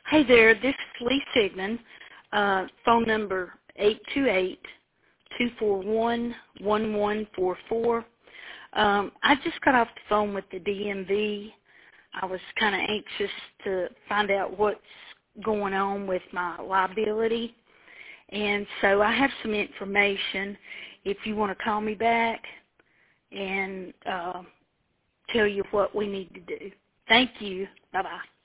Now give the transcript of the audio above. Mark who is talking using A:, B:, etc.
A: Hey there, this is Lee Sigmund, phone number 828-241-1144. I just got off the phone with the DMV. I was kind of anxious to find out what's going on with my liability, and so I have some information if you want to call me back and tell you what we need to do. Thank you. Bye-bye.